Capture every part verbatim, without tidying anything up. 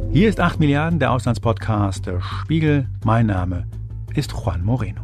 Hier ist acht Milliarden, der Auslandspodcast der Spiegel. Mein Name ist Juan Moreno.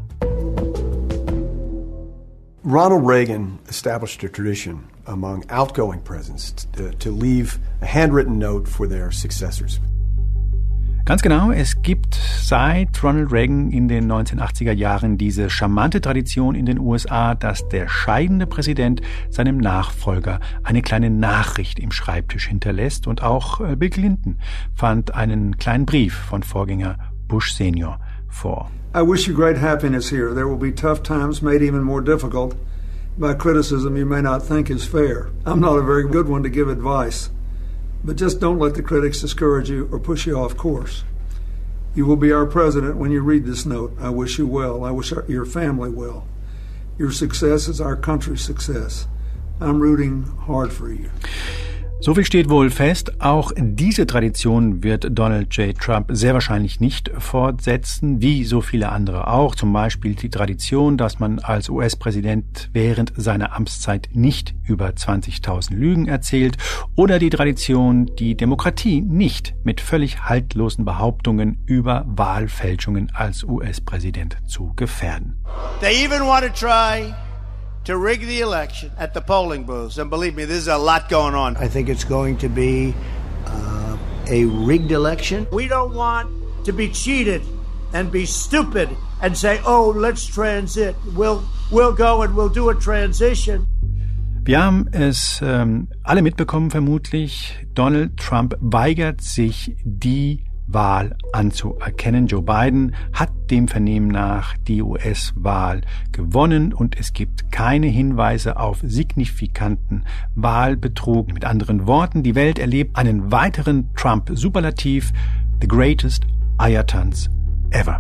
Ronald Reagan established a tradition among outgoing presidents to, to leave a handwritten note for their successors. Ganz genau, es gibt seit Ronald Reagan in den neunzehnhundertachtziger Jahren diese charmante Tradition in den U S A, dass der scheidende Präsident seinem Nachfolger eine kleine Nachricht im Schreibtisch hinterlässt. Und auch Bill Clinton fand einen kleinen Brief von Vorgänger Bush Senior vor. I wish you great happiness here. There will be tough times made even more difficult by criticism you may not think is fair. I'm not a very good one to give advice. But just don't let the critics discourage you or push you off course. You will be our president when you read this note. I wish you well. I wish our, your family well. Your success is our country's success. I'm rooting hard for you. So viel steht wohl fest, auch diese Tradition wird Donald J. Trump sehr wahrscheinlich nicht fortsetzen, wie so viele andere auch. Zum Beispiel die Tradition, dass man als U S-Präsident während seiner Amtszeit nicht über zwanzigtausend Lügen erzählt, oder die Tradition, die Demokratie nicht mit völlig haltlosen Behauptungen über Wahlfälschungen als U S-Präsident zu gefährden. They even want to try to rig the election at the polling booths. And believe me, there's a lot going on. I think it's going to be uh, a rigged election. We don't want to be cheated and be stupid and say, oh, let's transit. We'll, we'll go and we'll do a transition. Wir haben es ähm, alle mitbekommen vermutlich. Donald Trump weigert sich, die Wahl anzuerkennen. Joe Biden hat dem Vernehmen nach die U S-Wahl gewonnen und es gibt keine Hinweise auf signifikanten Wahlbetrug. Mit anderen Worten, die Welt erlebt einen weiteren Trump-Superlativ, the greatest Eiertanz ever.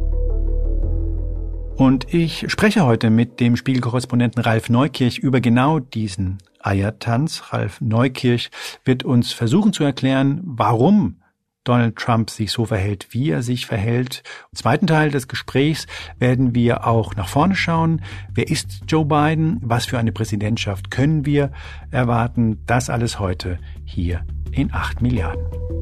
Und ich spreche heute mit dem Spiegel-Korrespondenten Ralf Neukirch über genau diesen Eiertanz. Ralf Neukirch wird uns versuchen zu erklären, warum Donald Trump sich so verhält, wie er sich verhält. Im zweiten Teil des Gesprächs werden wir auch nach vorne schauen. Wer ist Joe Biden? Was für eine Präsidentschaft können wir erwarten? Das alles heute hier in acht Milliarden.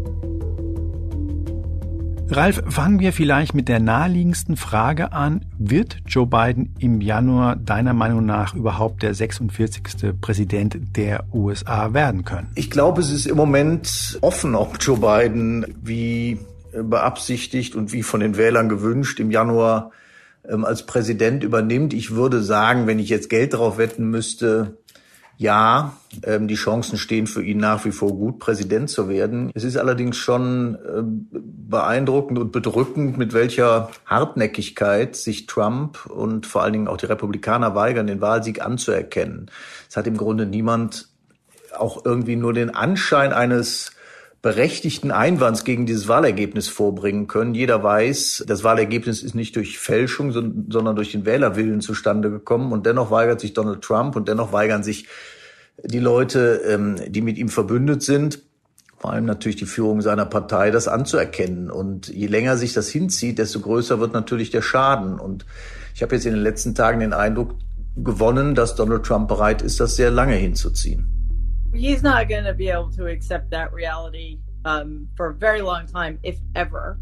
Ralf, fangen wir vielleicht mit der naheliegendsten Frage an. Wird Joe Biden im Januar deiner Meinung nach überhaupt der sechsundvierzigste Präsident der U S A werden können? Ich glaube, es ist im Moment offen, ob Joe Biden wie beabsichtigt und wie von den Wählern gewünscht im Januar ähm, als Präsident übernimmt. Ich würde sagen, wenn ich jetzt Geld drauf wetten müsste, ja, ähm, die Chancen stehen für ihn nach wie vor gut, Präsident zu werden. Es ist allerdings schon äh, beeindruckend und bedrückend, mit welcher Hartnäckigkeit sich Trump und vor allen Dingen auch die Republikaner weigern, den Wahlsieg anzuerkennen. Es hat im Grunde niemand auch irgendwie nur den Anschein eines berechtigten Einwands gegen dieses Wahlergebnis vorbringen können. Jeder weiß, das Wahlergebnis ist nicht durch Fälschung, sondern durch den Wählerwillen zustande gekommen. Und dennoch weigert sich Donald Trump und dennoch weigern sich die Leute, die mit ihm verbündet sind, vor allem natürlich die Führung seiner Partei, das anzuerkennen. Und je länger sich das hinzieht, desto größer wird natürlich der Schaden. Und ich habe jetzt in den letzten Tagen den Eindruck gewonnen, dass Donald Trump bereit ist, das sehr lange hinzuziehen. He's not going to be able to accept that reality um, for a very long time, if ever.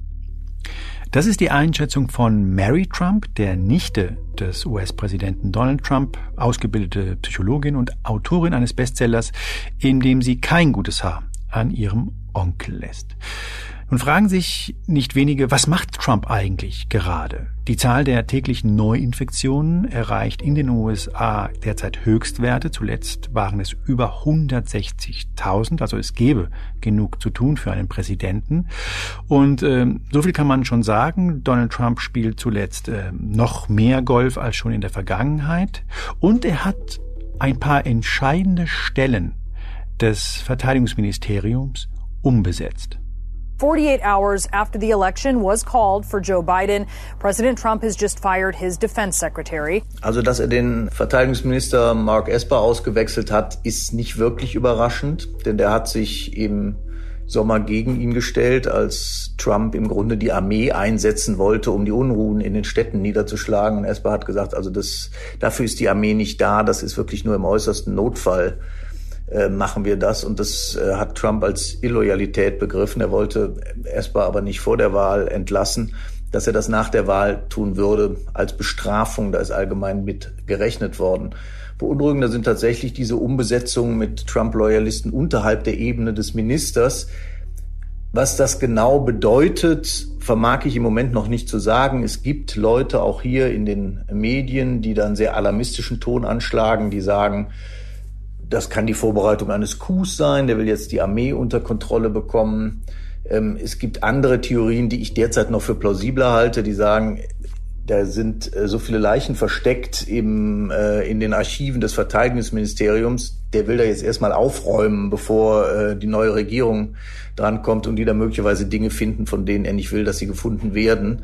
Das ist die Einschätzung von Mary Trump, der Nichte des U S-Präsidenten Donald Trump, ausgebildete Psychologin und Autorin eines Bestsellers, in dem sie kein gutes Haar an ihrem Onkel lässt. Nun fragen sich nicht wenige, was macht Trump eigentlich gerade? Die Zahl der täglichen Neuinfektionen erreicht in den U S A derzeit Höchstwerte. Zuletzt waren es über hundertsechzigtausend. Also es gäbe genug zu tun für einen Präsidenten. Und äh, so viel kann man schon sagen. Donald Trump spielt zuletzt äh, noch mehr Golf als schon in der Vergangenheit. Und er hat ein paar entscheidende Stellen des Verteidigungsministeriums umbesetzt. forty-eight hours after the election was called for Joe Biden, President Trump has just fired his defense secretary. Also, dass er den Verteidigungsminister Mark Esper ausgewechselt hat, ist nicht wirklich überraschend, denn der hat sich im Sommer gegen ihn gestellt, als Trump im Grunde die Armee einsetzen wollte, um die Unruhen in den Städten niederzuschlagen. Und Esper hat gesagt, also das, dafür ist die Armee nicht da, das ist wirklich nur im äußersten Notfall äh, machen wir das. Und das äh, hat Trump als Illoyalität begriffen. Er wollte erstmal aber nicht vor der Wahl entlassen. Dass er das nach der Wahl tun würde als Bestrafung, da ist allgemein mit gerechnet worden. Beunruhigender sind tatsächlich diese Umbesetzungen mit Trump-Loyalisten unterhalb der Ebene des Ministers. Was das genau bedeutet, vermag ich im Moment noch nicht zu sagen. Es gibt Leute auch hier in den Medien, die dann sehr alarmistischen Ton anschlagen, die sagen, das kann die Vorbereitung eines Coups sein, der will jetzt die Armee unter Kontrolle bekommen. Es gibt andere Theorien, die ich derzeit noch für plausibler halte, die sagen, da sind so viele Leichen versteckt eben in den Archiven des Verteidigungsministeriums. Der will da jetzt erstmal aufräumen, bevor die neue Regierung drankommt und die da möglicherweise Dinge finden, von denen er nicht will, dass sie gefunden werden.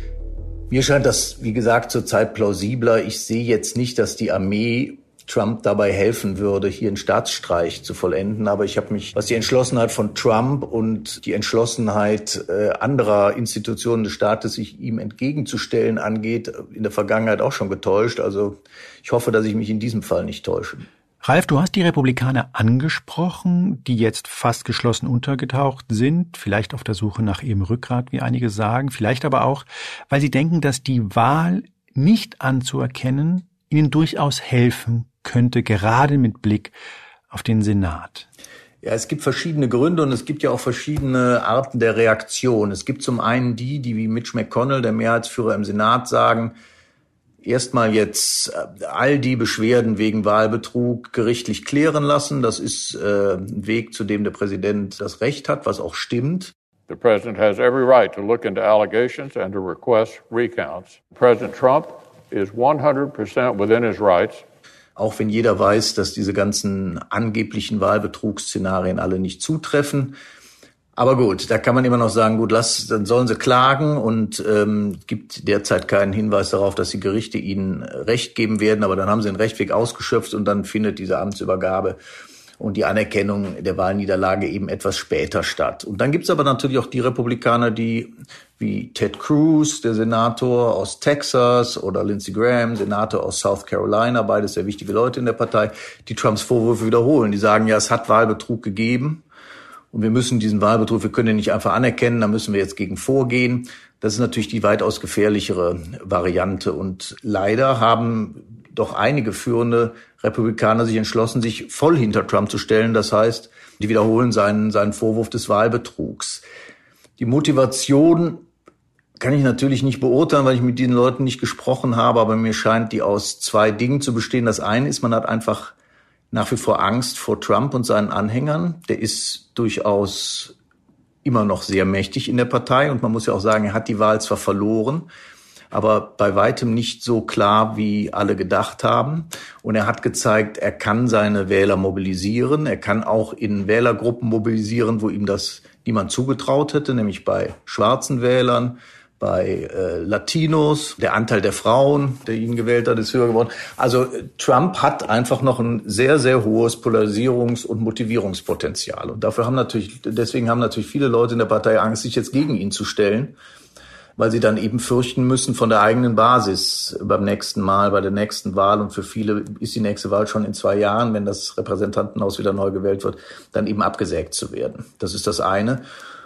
Mir scheint das, wie gesagt, zurzeit plausibler. Ich sehe jetzt nicht, dass die Armee Trump dabei helfen würde, hier einen Staatsstreich zu vollenden. Aber ich habe mich, was die Entschlossenheit von Trump und die Entschlossenheit äh, anderer Institutionen des Staates, sich ihm entgegenzustellen, angeht, in der Vergangenheit auch schon getäuscht. Also ich hoffe, dass ich mich in diesem Fall nicht täusche. Ralf, du hast die Republikaner angesprochen, die jetzt fast geschlossen untergetaucht sind, vielleicht auf der Suche nach ihrem Rückgrat, wie einige sagen, vielleicht aber auch, weil sie denken, dass die Wahl nicht anzuerkennen ihnen durchaus helfen könnte, gerade mit Blick auf den Senat. Ja, es gibt verschiedene Gründe und es gibt ja auch verschiedene Arten der Reaktion. Es gibt zum einen die, die wie Mitch McConnell, der Mehrheitsführer im Senat, sagen, erstmal jetzt all die Beschwerden wegen Wahlbetrug gerichtlich klären lassen. Das ist äh, ein Weg, zu dem der Präsident das Recht hat, was auch stimmt. The president has every right to look into allegations and to request recounts. President Trump is one hundred percent within his rights. Auch wenn jeder weiß, dass diese ganzen angeblichen Wahlbetrugsszenarien alle nicht zutreffen. Aber gut, da kann man immer noch sagen, gut, lass, dann sollen sie klagen und ähm, gibt derzeit keinen Hinweis darauf, dass die Gerichte ihnen Recht geben werden. Aber dann haben sie den Rechtweg ausgeschöpft und dann findet diese Amtsübergabe und die Anerkennung der Wahlniederlage eben etwas später statt. Und dann gibt's aber natürlich auch die Republikaner, die wie Ted Cruz, der Senator aus Texas, oder Lindsey Graham, Senator aus South Carolina, beides sehr wichtige Leute in der Partei, die Trumps Vorwürfe wiederholen. Die sagen, ja, es hat Wahlbetrug gegeben und wir müssen diesen Wahlbetrug, wir können den nicht einfach anerkennen, da müssen wir jetzt gegen vorgehen. Das ist natürlich die weitaus gefährlichere Variante. Und leider haben doch einige führende Republikaner sich entschlossen, sich voll hinter Trump zu stellen. Das heißt, die wiederholen seinen, seinen Vorwurf des Wahlbetrugs. Die Motivation kann ich natürlich nicht beurteilen, weil ich mit diesen Leuten nicht gesprochen habe, aber mir scheint die aus zwei Dingen zu bestehen. Das eine ist, man hat einfach nach wie vor Angst vor Trump und seinen Anhängern. Der ist durchaus immer noch sehr mächtig in der Partei und man muss ja auch sagen, er hat die Wahl zwar verloren, aber bei weitem nicht so klar, wie alle gedacht haben. Und er hat gezeigt, er kann seine Wähler mobilisieren. Er kann auch in Wählergruppen mobilisieren, wo ihm das niemand zugetraut hätte, nämlich bei schwarzen Wählern, bei äh, Latinos. Der Anteil der Frauen, der ihn gewählt hat, ist höher geworden. Also Trump hat einfach noch ein sehr, sehr hohes Polarisierungs- und Motivierungspotenzial. Und dafür haben natürlich, deswegen haben natürlich viele Leute in der Partei Angst, sich jetzt gegen ihn zu stellen, weil sie dann eben fürchten müssen, von der eigenen Basis beim nächsten Mal, bei der nächsten Wahl, und für viele ist die nächste Wahl schon in zwei Jahren, wenn das Repräsentantenhaus wieder neu gewählt wird, dann eben abgesägt zu werden. Das ist das eine.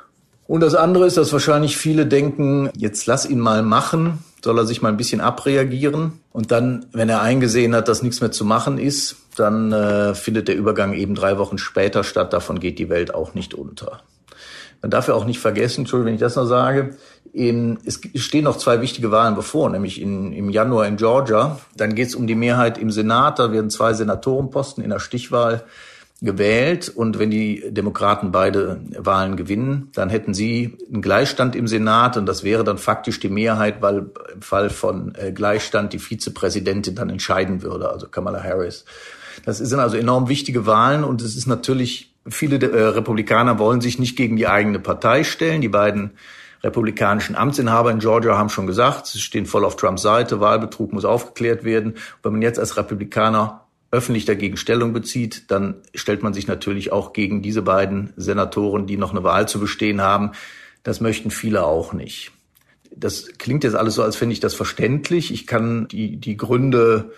Und das andere ist, dass wahrscheinlich viele denken, jetzt lass ihn mal machen, soll er sich mal ein bisschen abreagieren. Und dann, wenn er eingesehen hat, dass nichts mehr zu machen ist, dann äh, findet der Übergang eben drei Wochen später statt. Davon geht die Welt auch nicht unter. Man darf ja auch nicht vergessen, Entschuldigung, wenn ich das noch sage, in, es stehen noch zwei wichtige Wahlen bevor, nämlich in, im Januar in Georgia. Dann geht es um die Mehrheit im Senat. Da werden zwei Senatorenposten in der Stichwahl gewählt. Und wenn die Demokraten beide Wahlen gewinnen, dann hätten sie einen Gleichstand im Senat. Und das wäre dann faktisch die Mehrheit, weil im Fall von äh, Gleichstand die Vizepräsidentin dann entscheiden würde, also Kamala Harris. Das sind also enorm wichtige Wahlen. Und es ist natürlich, viele äh, Republikaner wollen sich nicht gegen die eigene Partei stellen. Die beiden republikanischen Amtsinhaber in Georgia haben schon gesagt, sie stehen voll auf Trumps Seite, Wahlbetrug muss aufgeklärt werden. Wenn man jetzt als Republikaner öffentlich dagegen Stellung bezieht, dann stellt man sich natürlich auch gegen diese beiden Senatoren, die noch eine Wahl zu bestehen haben. Das möchten viele auch nicht. Das klingt jetzt alles so, als fände ich das verständlich. Ich kann die, die Gründe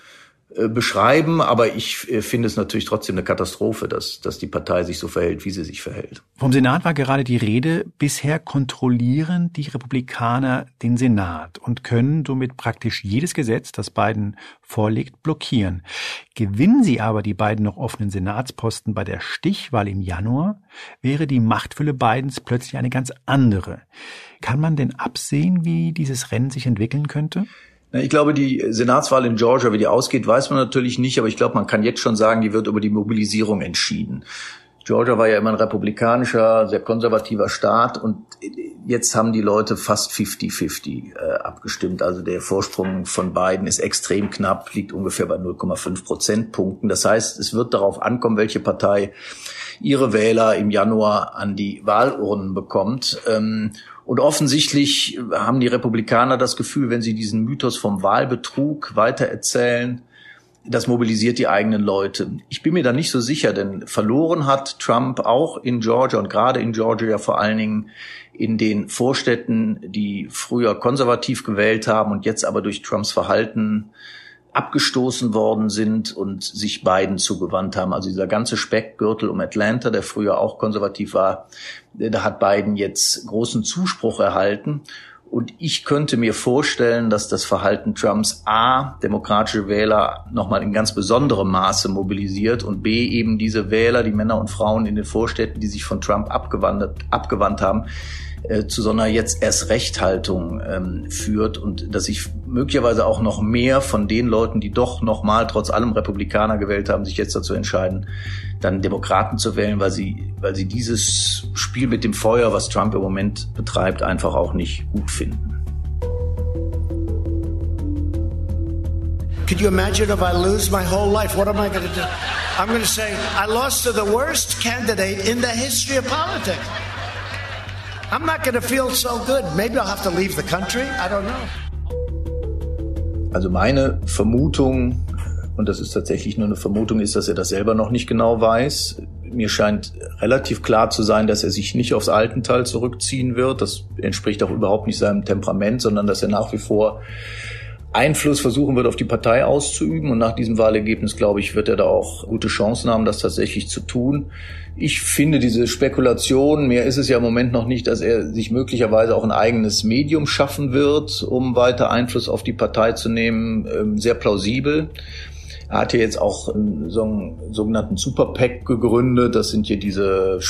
beschreiben, aber ich finde es natürlich trotzdem eine Katastrophe, dass, dass die Partei sich so verhält, wie sie sich verhält. Vom Senat war gerade die Rede. Bisher kontrollieren die Republikaner den Senat und können somit praktisch jedes Gesetz, das Biden vorlegt, blockieren. Gewinnen sie aber die beiden noch offenen Senatsposten bei der Stichwahl im Januar, wäre die Machtfülle Bidens plötzlich eine ganz andere. Kann man denn absehen, wie dieses Rennen sich entwickeln könnte? Ich glaube, die Senatswahl in Georgia, wie die ausgeht, weiß man natürlich nicht, aber ich glaube, man kann jetzt schon sagen, die wird über die Mobilisierung entschieden. Georgia war ja immer ein republikanischer, sehr konservativer Staat und jetzt haben die Leute fast fünfzig fünfzig äh, abgestimmt. Also der Vorsprung von Biden ist extrem knapp, liegt ungefähr bei null Komma fünf Prozentpunkten. Das heißt, es wird darauf ankommen, welche Partei ihre Wähler im Januar an die Wahlurnen bekommt. Ähm, Und offensichtlich haben die Republikaner das Gefühl, wenn sie diesen Mythos vom Wahlbetrug weitererzählen, das mobilisiert die eigenen Leute. Ich bin mir da nicht so sicher, denn verloren hat Trump auch in Georgia und gerade in Georgia ja vor allen Dingen in den Vorstädten, die früher konservativ gewählt haben und jetzt aber durch Trumps Verhalten abgestoßen worden sind und sich Biden zugewandt haben. Also dieser ganze Speckgürtel um Atlanta, der früher auch konservativ war, da hat Biden jetzt großen Zuspruch erhalten. Und ich könnte mir vorstellen, dass das Verhalten Trumps A, demokratische Wähler nochmal in ganz besonderem Maße mobilisiert und B, eben diese Wähler, die Männer und Frauen in den Vorstädten, die sich von Trump abgewandert, abgewandt haben, äh, zu so einer jetzt erst Rechthaltung ähm, führt und dass sich möglicherweise auch noch mehr von den Leuten, die doch nochmal trotz allem Republikaner gewählt haben, sich jetzt dazu entscheiden, dann Demokraten zu wählen, weil sie, weil sie dieses Spiel mit dem Feuer, was Trump im Moment betreibt, einfach auch nicht gut finden. Could you imagine if I lose my whole life? What am I going to do? I'm going to say, I lost to the worst candidate in the history of politics. I'm not going to feel so good. Maybe I'll have to leave the country. I don't know. Also meine Vermutung, und das ist tatsächlich nur eine Vermutung, ist, dass er das selber noch nicht genau weiß. Mir scheint relativ klar zu sein, dass er sich nicht aufs Altental zurückziehen wird. Das entspricht auch überhaupt nicht seinem Temperament, sondern dass er nach wie vor Einfluss versuchen wird, auf die Partei auszuüben. Und nach diesem Wahlergebnis, glaube ich, wird er da auch gute Chancen haben, das tatsächlich zu tun. Ich finde diese Spekulation, mehr ist es ja im Moment noch nicht, dass er sich möglicherweise auch ein eigenes Medium schaffen wird, um weiter Einfluss auf die Partei zu nehmen, sehr plausibel. Er hat ja jetzt auch einen, so einen sogenannten Super PAC gegründet. Das sind hier diese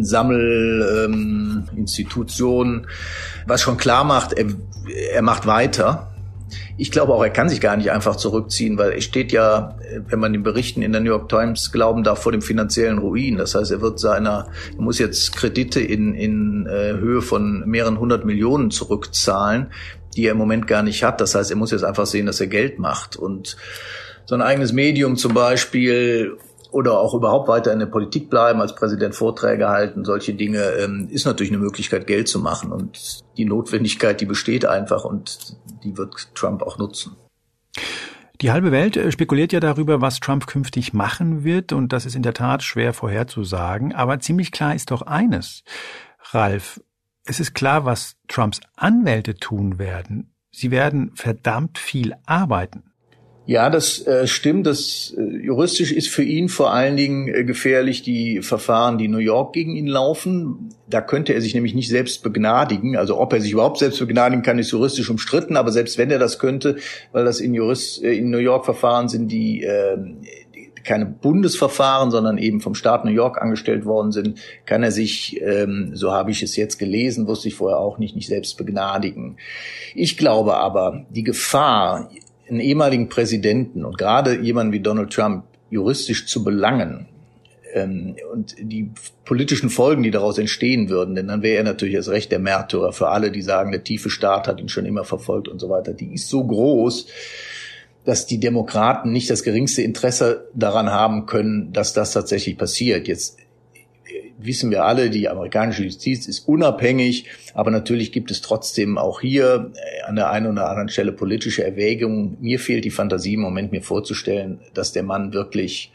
Spendensammel-Institutionen, ähm, was schon klar macht, er, er macht weiter. Ich glaube auch, er kann sich gar nicht einfach zurückziehen, weil er steht ja, wenn man den Berichten in der New York Times glauben darf, vor dem finanziellen Ruin. Das heißt, er wird seiner, er muss jetzt Kredite in, in äh, Höhe von mehreren hundert Millionen zurückzahlen, die er im Moment gar nicht hat. Das heißt, er muss jetzt einfach sehen, dass er Geld macht. Und so ein eigenes Medium zum Beispiel oder auch überhaupt weiter in der Politik bleiben, als Präsident Vorträge halten, solche Dinge, ähm, ist natürlich eine Möglichkeit, Geld zu machen. Und die Notwendigkeit, die besteht einfach und die wird Trump auch nutzen. Die halbe Welt spekuliert ja darüber, was Trump künftig machen wird. Und das ist in der Tat schwer vorherzusagen. Aber ziemlich klar ist doch eines, Ralf, es ist klar, was Trumps Anwälte tun werden. Sie werden verdammt viel arbeiten. Ja, das äh, stimmt. Das äh, juristisch ist für ihn vor allen Dingen äh, gefährlich die Verfahren, die in New York gegen ihn laufen. Da könnte er sich nämlich nicht selbst begnadigen. Also ob er sich überhaupt selbst begnadigen kann, ist juristisch umstritten. Aber selbst wenn er das könnte, weil das in, Jurist, äh, in New York Verfahren sind, die, äh, die keine Bundesverfahren, sondern eben vom Staat New York angestellt worden sind, kann er sich, ähm, so habe ich es jetzt gelesen, wusste ich vorher auch nicht, nicht selbst begnadigen. Ich glaube aber, die Gefahr, einen ehemaligen Präsidenten und gerade jemanden wie Donald Trump juristisch zu belangen ähm, und die politischen Folgen, die daraus entstehen würden, denn dann wäre er natürlich erst recht der Märtyrer für alle, die sagen, der tiefe Staat hat ihn schon immer verfolgt und so weiter, die ist so groß, dass die Demokraten nicht das geringste Interesse daran haben können, dass das tatsächlich passiert. Jetzt wissen wir alle, die amerikanische Justiz ist unabhängig, aber natürlich gibt es trotzdem auch hier an der einen oder anderen Stelle politische Erwägungen. Mir fehlt die Fantasie im Moment, mir vorzustellen, dass der Mann wirklich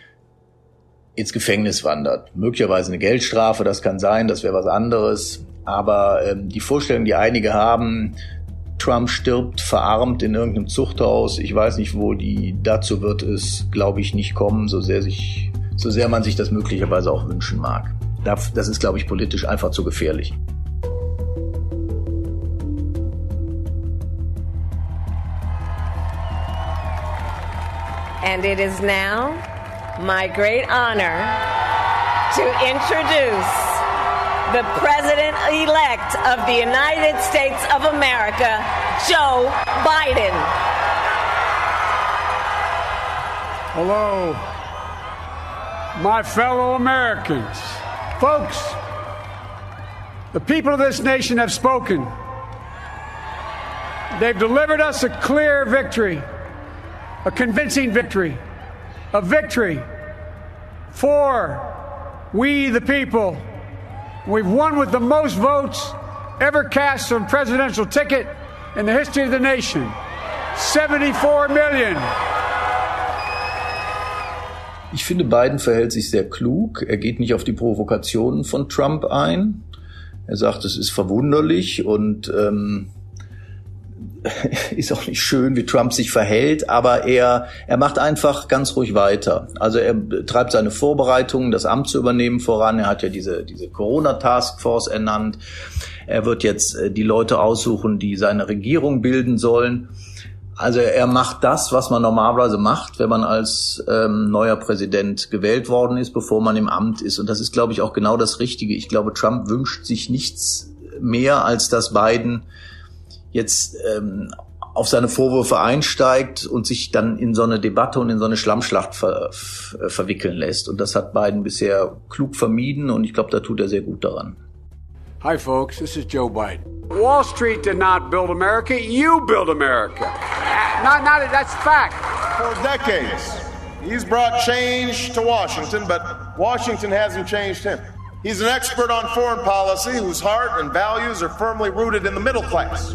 ins Gefängnis wandert. Möglicherweise eine Geldstrafe, das kann sein, das wäre was anderes. Aber ähm, die Vorstellung, die einige haben, Trump stirbt verarmt in irgendeinem Zuchthaus. Ich weiß nicht wo, die dazu wird es, glaube ich, nicht kommen, so sehr sich, so sehr man sich das möglicherweise auch wünschen mag. Das ist, glaube ich, politisch einfach zu gefährlich. And it is now my great honor to introduce the President-elect of the United States of America, Joe Biden. Hello, my fellow Americans. Folks, the people of this nation have spoken. They've delivered us a clear victory, a convincing victory, a victory for we the people. We've won with the most votes ever cast on a presidential ticket in the history of the nation. seventy-four million. Ich finde, Biden verhält sich sehr klug. Er geht nicht auf die Provokationen von Trump ein. Er sagt, es ist verwunderlich und ähm, ist auch nicht schön, wie Trump sich verhält, aber er er macht einfach ganz ruhig weiter. Also er treibt seine Vorbereitungen, das Amt zu übernehmen, voran. Er hat ja diese diese Corona-Taskforce ernannt. Er wird jetzt die Leute aussuchen, die seine Regierung bilden sollen. Also er macht das, was man normalerweise macht, wenn man als ähm, neuer Präsident gewählt worden ist, bevor man im Amt ist. Und das ist, glaube ich, auch genau das Richtige. Ich glaube, Trump wünscht sich nichts mehr, als dass Biden jetzt ähm, auf seine Vorwürfe einsteigt und sich dann in so eine Debatte und in so eine Schlammschlacht ver, ver, verwickeln lässt. Und das hat Biden bisher klug vermieden und ich glaube, da tut er sehr gut daran. Hi folks, this is Joe Biden. Wall Street did not build America, you build America. Not, not, that's fact. For decades, he's brought change to Washington, but Washington hasn't changed him. He's an expert on foreign policy whose heart and values are firmly rooted in the middle class.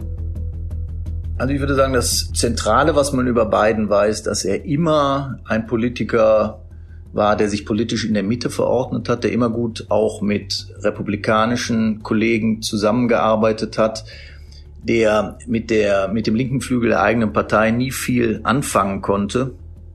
Also ich würde sagen, das Zentrale, was man über Biden weiß, dass er immer ein Politiker war, der sich politisch in der Mitte verordnet hat, der immer gut auch mit republikanischen Kollegen zusammengearbeitet hat, der mit der mit dem linken Flügel der eigenen Partei nie viel anfangen konnte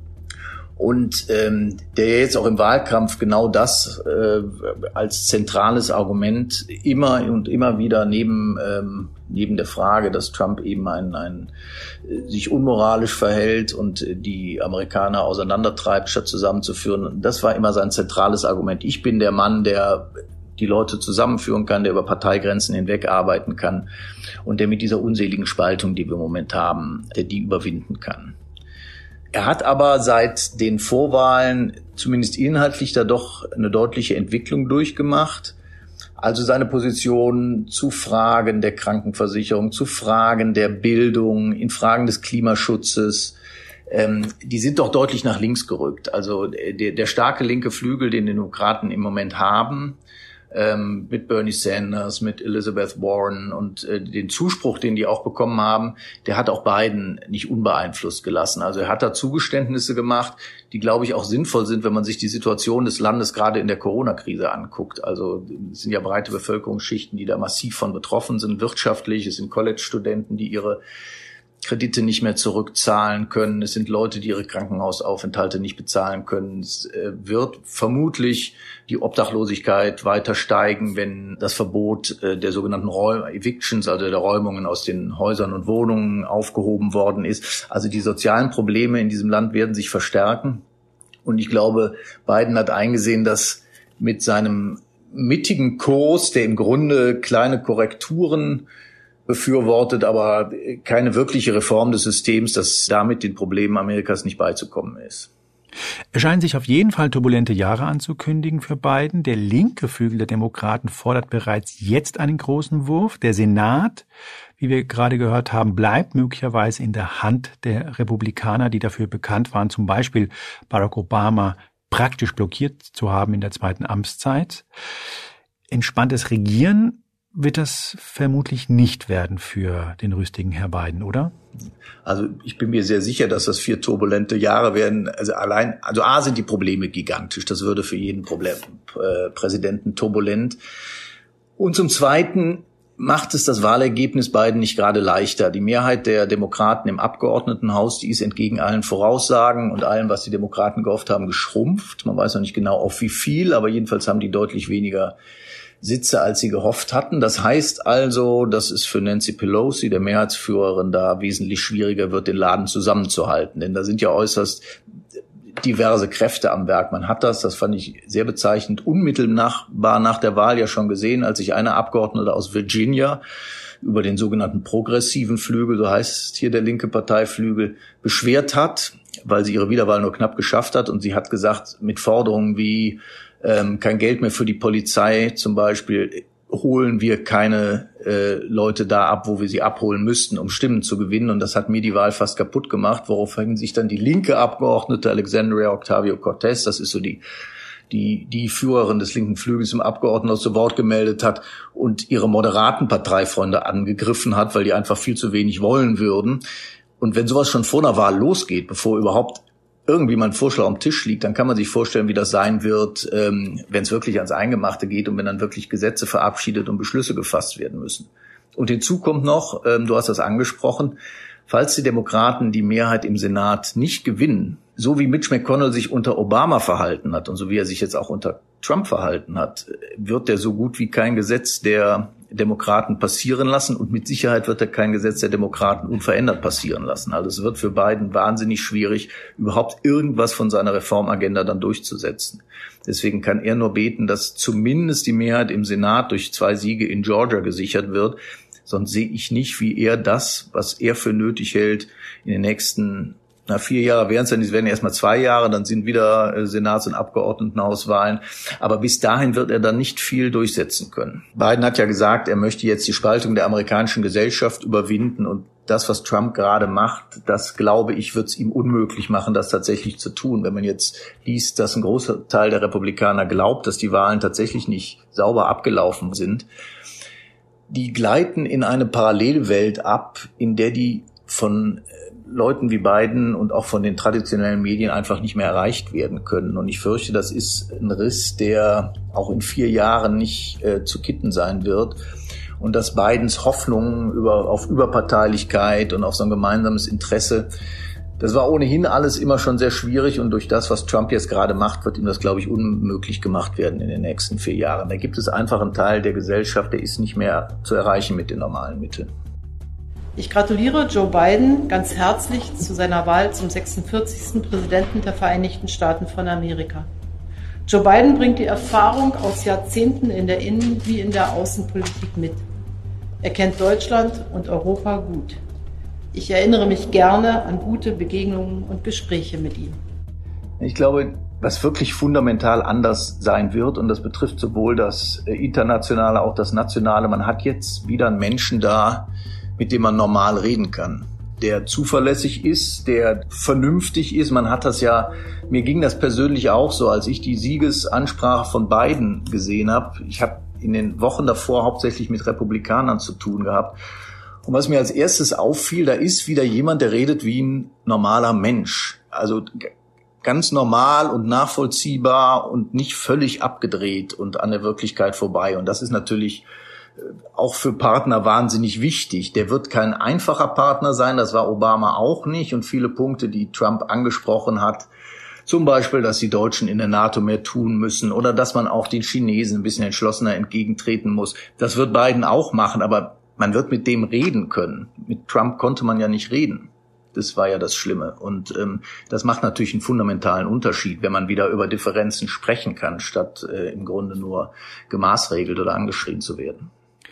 und ähm, der jetzt auch im Wahlkampf genau das äh, als zentrales Argument immer und immer wieder neben ähm, neben der Frage, dass Trump eben ein, ein sich unmoralisch verhält und die Amerikaner auseinandertreibt, statt zusammenzuführen. Das war immer sein zentrales Argument. Ich bin der Mann, der die Leute zusammenführen kann, der über Parteigrenzen hinweg arbeiten kann und der mit dieser unseligen Spaltung, die wir im Moment haben, der die überwinden kann. Er hat aber seit den Vorwahlen zumindest inhaltlich da doch eine deutliche Entwicklung durchgemacht. Also seine Position zu Fragen der Krankenversicherung, zu Fragen der Bildung, in Fragen des Klimaschutzes, ähm, die sind doch deutlich nach links gerückt. Also der, der starke linke Flügel, den die Demokraten im Moment haben, ähm, mit Bernie Sanders, mit Elizabeth Warren und äh, den Zuspruch, den die auch bekommen haben, der hat auch Biden nicht unbeeinflusst gelassen. Also er hat da Zugeständnisse gemacht, die, glaube ich, auch sinnvoll sind, wenn man sich die Situation des Landes gerade in der Corona-Krise anguckt. Also es sind ja breite Bevölkerungsschichten, die da massiv von betroffen sind, wirtschaftlich. Es sind College-Studenten, die ihre Kredite nicht mehr zurückzahlen können. Es sind Leute, die ihre Krankenhausaufenthalte nicht bezahlen können. Es wird vermutlich die Obdachlosigkeit weiter steigen, wenn das Verbot der sogenannten Evictions, also der Räumungen aus den Häusern und Wohnungen aufgehoben worden ist. Also die sozialen Probleme in diesem Land werden sich verstärken. Und ich glaube, Biden hat eingesehen, dass mit seinem mittigen Kurs, der im Grunde kleine Korrekturen befürwortet, aber keine wirkliche Reform des Systems, dass damit den Problemen Amerikas nicht beizukommen ist. Es scheinen sich auf jeden Fall turbulente Jahre anzukündigen für Biden. Der linke Flügel der Demokraten fordert bereits jetzt einen großen Wurf. Der Senat, wie wir gerade gehört haben, bleibt möglicherweise in der Hand der Republikaner, die dafür bekannt waren, zum Beispiel Barack Obama praktisch blockiert zu haben in der zweiten Amtszeit. Entspanntes Regieren wird das vermutlich nicht werden für den rüstigen Herr Biden, oder? Also ich bin mir sehr sicher, dass das vier turbulente Jahre werden. Also allein, also A sind die Probleme gigantisch. Das würde für jeden Problem, äh, Präsidenten turbulent. Und zum Zweiten macht es das Wahlergebnis Biden nicht gerade leichter. Die Mehrheit der Demokraten im Abgeordnetenhaus, die ist entgegen allen Voraussagen und allem, was die Demokraten gehofft haben, geschrumpft. Man weiß noch nicht genau auf wie viel, aber jedenfalls haben die deutlich weniger Sitze, als sie gehofft hatten. Das heißt also, dass es für Nancy Pelosi, der Mehrheitsführerin, da wesentlich schwieriger wird, den Laden zusammenzuhalten. Denn da sind ja äußerst diverse Kräfte am Werk. Man hat das, das fand ich sehr bezeichnend, unmittelbar nach der Wahl ja schon gesehen, als sich eine Abgeordnete aus Virginia über den sogenannten progressiven Flügel, so heißt hier der linke Parteiflügel, beschwert hat, weil sie ihre Wiederwahl nur knapp geschafft hat. Und sie hat gesagt, mit Forderungen wie ähm, kein Geld mehr für die Polizei zum Beispiel, holen wir keine äh, Leute da ab, wo wir sie abholen müssten, um Stimmen zu gewinnen. Und das hat mir die Wahl fast kaputt gemacht, woraufhin sich dann die linke Abgeordnete Alexandria Ocasio-Cortez, das ist so die die die Führerin des linken Flügels im Abgeordnetenhaus, zu Wort gemeldet hat und ihre moderaten Parteifreunde angegriffen hat, weil die einfach viel zu wenig wollen würden. Und wenn sowas schon vor einer Wahl losgeht, bevor überhaupt irgendwie mal ein Vorschlag am Tisch liegt, dann kann man sich vorstellen, wie das sein wird, ähm, wenn es wirklich ans Eingemachte geht und wenn dann wirklich Gesetze verabschiedet und Beschlüsse gefasst werden müssen. Und hinzu kommt noch, ähm, du hast das angesprochen, falls die Demokraten die Mehrheit im Senat nicht gewinnen, so wie Mitch McConnell sich unter Obama verhalten hat und so wie er sich jetzt auch unter Trump verhalten hat, wird er so gut wie kein Gesetz der Demokraten passieren lassen und mit Sicherheit wird er kein Gesetz der Demokraten unverändert passieren lassen. Also es wird für Biden wahnsinnig schwierig, überhaupt irgendwas von seiner Reformagenda dann durchzusetzen. Deswegen kann er nur beten, dass zumindest die Mehrheit im Senat durch zwei Siege in Georgia gesichert wird. Sonst sehe ich nicht, wie er das, was er für nötig hält, in den nächsten Na, vier Jahre wären es dann, es werden erstmal zwei Jahre, dann sind wieder äh, Senats- und Abgeordnetenhauswahlen. Aber bis dahin wird er dann nicht viel durchsetzen können. Biden hat ja gesagt, er möchte jetzt die Spaltung der amerikanischen Gesellschaft überwinden. Und das, was Trump gerade macht, das, glaube ich, wird es ihm unmöglich machen, das tatsächlich zu tun. Wenn man jetzt liest, dass ein großer Teil der Republikaner glaubt, dass die Wahlen tatsächlich nicht sauber abgelaufen sind, die gleiten in eine Parallelwelt ab, in der die von Leuten wie Biden und auch von den traditionellen Medien einfach nicht mehr erreicht werden können. Und ich fürchte, das ist ein Riss, der auch in vier Jahren nicht äh, zu kitten sein wird. Und dass Bidens Hoffnungen über, auf Überparteilichkeit und auf so ein gemeinsames Interesse, das war ohnehin alles immer schon sehr schwierig. Und durch das, was Trump jetzt gerade macht, wird ihm das, glaube ich, unmöglich gemacht werden in den nächsten vier Jahren. Da gibt es einfach einen Teil der Gesellschaft, der ist nicht mehr zu erreichen mit den normalen Mitteln. Ich gratuliere Joe Biden ganz herzlich zu seiner Wahl zum sechsundvierzigsten Präsidenten der Vereinigten Staaten von Amerika. Joe Biden bringt die Erfahrung aus Jahrzehnten in der Innen- wie in der Außenpolitik mit. Er kennt Deutschland und Europa gut. Ich erinnere mich gerne an gute Begegnungen und Gespräche mit ihm. Ich glaube, was wirklich fundamental anders sein wird, und das betrifft sowohl das Internationale, auch das Nationale, man hat jetzt wieder einen Menschen da, mit dem man normal reden kann, der zuverlässig ist, der vernünftig ist. Man hat das ja, mir ging das persönlich auch so, als ich die Siegesansprache von Biden gesehen habe. Ich habe in den Wochen davor hauptsächlich mit Republikanern zu tun gehabt. Und was mir als erstes auffiel, da ist wieder jemand, der redet wie ein normaler Mensch. Also ganz normal und nachvollziehbar und nicht völlig abgedreht und an der Wirklichkeit vorbei. Und das ist natürlich auch für Partner wahnsinnig wichtig. Der wird kein einfacher Partner sein, das war Obama auch nicht. Und viele Punkte, die Trump angesprochen hat, zum Beispiel, dass die Deutschen in der NATO mehr tun müssen oder dass man auch den Chinesen ein bisschen entschlossener entgegentreten muss, das wird Biden auch machen, aber man wird mit dem reden können. Mit Trump konnte man ja nicht reden. Das war ja das Schlimme. Und ähm, das macht natürlich einen fundamentalen Unterschied, wenn man wieder über Differenzen sprechen kann, statt äh, im Grunde nur gemaßregelt oder angeschrien zu werden.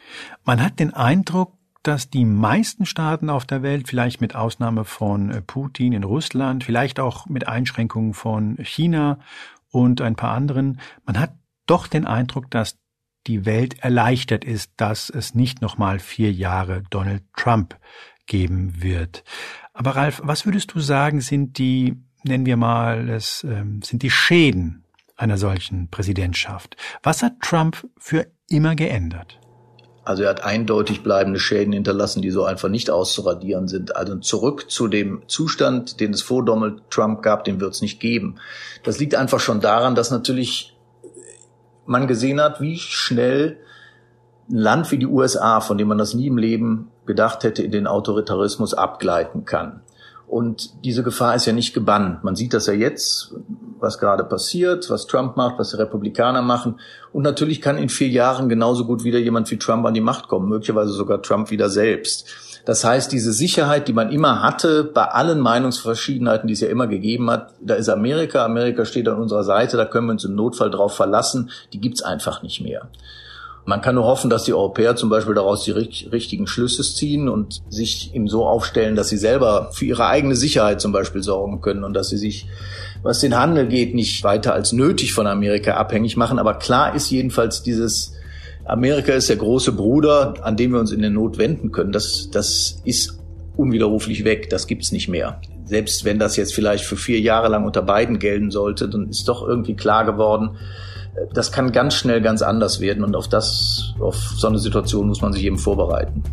Man hat den Eindruck, dass die meisten Staaten auf der Welt, vielleicht mit Ausnahme von Putin in Russland, vielleicht auch mit Einschränkungen von China und ein paar anderen, man hat doch den Eindruck, dass die Welt erleichtert ist, dass es nicht nochmal vier Jahre Donald Trump geben wird. Aber Ralf, was würdest du sagen, sind die, nennen wir mal, es ähm, sind die Schäden einer solchen Präsidentschaft? Was hat Trump für immer geändert? Also er hat eindeutig bleibende Schäden hinterlassen, die so einfach nicht auszuradieren sind. Also zurück zu dem Zustand, den es vor Donald Trump gab, den wird es nicht geben. Das liegt einfach schon daran, dass natürlich man gesehen hat, wie schnell ein Land wie die U S A, von dem man das nie im Leben gedacht hätte, in den Autoritarismus abgleiten kann. Und diese Gefahr ist ja nicht gebannt. Man sieht das ja jetzt, was gerade passiert, was Trump macht, was die Republikaner machen. Und natürlich kann in vier Jahren genauso gut wieder jemand wie Trump an die Macht kommen, möglicherweise sogar Trump wieder selbst. Das heißt, diese Sicherheit, die man immer hatte, bei allen Meinungsverschiedenheiten, die es ja immer gegeben hat, da ist Amerika, Amerika steht an unserer Seite, da können wir uns im Notfall drauf verlassen, die gibt's einfach nicht mehr. Man kann nur hoffen, dass die Europäer zum Beispiel daraus die richtigen Schlüsse ziehen und sich eben so aufstellen, dass sie selber für ihre eigene Sicherheit zum Beispiel sorgen können und dass sie sich, was den Handel geht, nicht weiter als nötig von Amerika abhängig machen. Aber klar ist jedenfalls dieses, Amerika ist der große Bruder, an dem wir uns in der Not wenden können. Das, das ist unwiderruflich weg, das gibt's nicht mehr. Selbst wenn das jetzt vielleicht für vier Jahre lang unter Biden gelten sollte, dann ist doch irgendwie klar geworden, das kann ganz schnell ganz anders werden und auf das, auf so eine Situation muss man sich eben vorbereiten.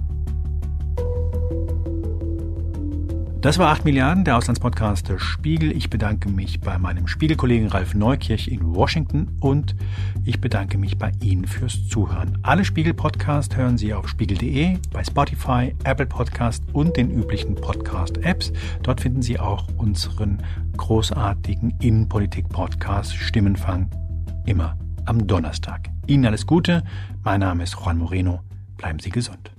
Das war acht Milliarden, der Auslandspodcast der Spiegel. Ich bedanke mich bei meinem Spiegelkollegen Ralf Neukirch in Washington und ich bedanke mich bei Ihnen fürs Zuhören. Alle Spiegel-Podcasts hören Sie auf spiegel punkt de, bei Spotify, Apple Podcast und den üblichen Podcast-Apps. Dort finden Sie auch unseren großartigen Innenpolitik-Podcast Stimmenfang. Immer am Donnerstag. Ihnen alles Gute. Mein Name ist Juan Moreno. Bleiben Sie gesund.